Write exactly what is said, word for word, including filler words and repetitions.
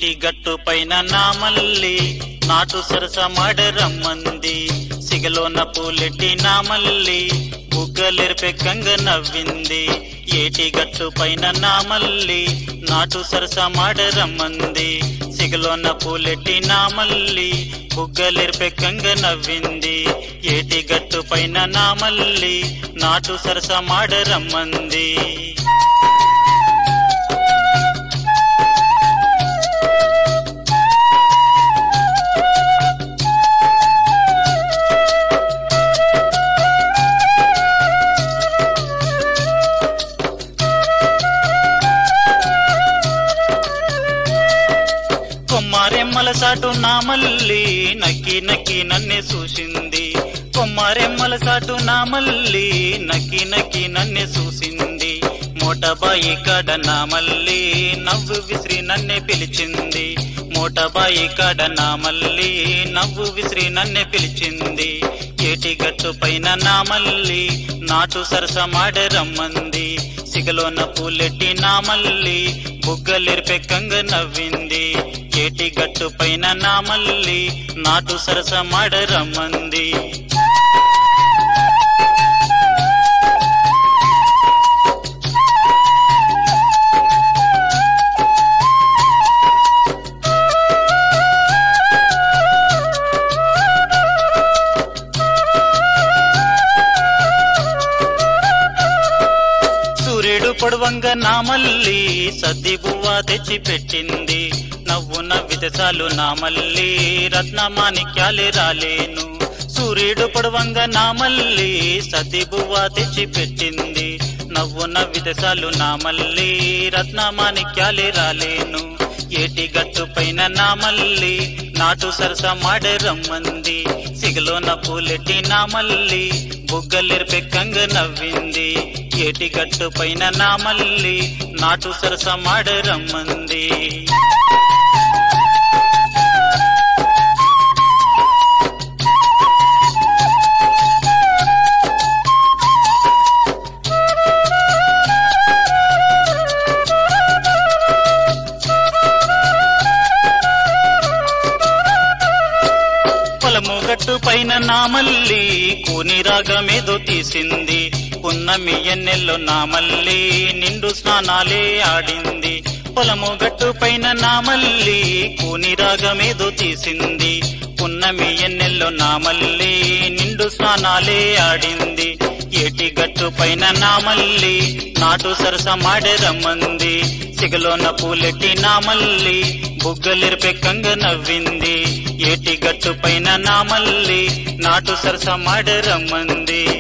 గట్టు పైన నా మల్లి నాటు సరస మాడరమ్మంది సిగలోన పూలెట్టి నా మల్లి బుగ్గలెరిపెక్కంగ నవ్వింది ఏటి గట్టు పైన నా మల్లి నాటు సరస మాడరమ్మంది సిగలోన పూలెట్టి నా మల్లి బుగ్గలెరిపెక్కంగ నవ్వింది ఏటి గట్టు పైన నా మల్లి నాటు సరస మాడరమ్మంది. కొమ్మారెమ్మల సాటు నా మల్లి నక్కి నక్కి నన్నే చూసింది కొమ్మారెమ్మల సాటు నా మల్లి నక్కి నక్కి నన్నే చూసింది మోటబాయి కాడ నా మల్లి నవ్వు విసిరి నన్నే పిలిచింది మోటబాయి కాడ నా మల్లి నవ్వు విసిరి నన్నే పిలిచింది ఏటి గట్టు పైన నా మల్లి నాటు సరస మాడరమ్మంది సిగలోన పూలెట్టి నా మల్లి బుగ్గలెరిపెక్కంగ నవ్వింది ఏటి గట్టు పైన నా మల్లి నాటు సరస మాడరమ్మంది. సూర్యుడు పొడవంగ నా మల్లి సద్ది బువ్వ తెచ్చి పెట్టింది నవ్వు నవ్వితే చాలు నా మల్లి రత్నమాణిక్యాలే రాలేను సూర్యుడు పొడవంగ నా మల్లి సద్ది బువ్వ తెచ్చి పెట్టింది నవ్వు నవ్వితే చాలు నా మల్లి రత్నమాణిక్యాలే రాలేను ఏటి గట్టు పైన నా మల్లి నాటు సరస మాడరమ్మంది సిగలోన పూలెట్టి నా మల్లి బుగ్గలెరిపెక్కంగ నవ్వింది ఏటి గట్టు పైన నా మల్లి నాటు సరస మాడరమ్మంది. పొలము గట్టు పైన నా మల్లి కూని రాగమేదో తీసింది పున్నమి ఎన్నెల్లో నా మల్లి నిండు స్నానాలే ఆడింది పొలము గట్టు పైన నా మల్లి కూని రాగమేదో తీసింది పున్నమి ఎన్నెల్లో నా మల్లి నిండు స్నానాలే ఆడింది ఏటి గట్టు పైన నా మల్లి నాటు సరస మాడరమ్మంది సిగలోన పూలెట్టి నా మల్లి బుగ్గలెరిపెక్కంగ నవ్వింది ఏటి గట్టు పైన నా మల్లి నాటు సరస మాడరమ్మంది.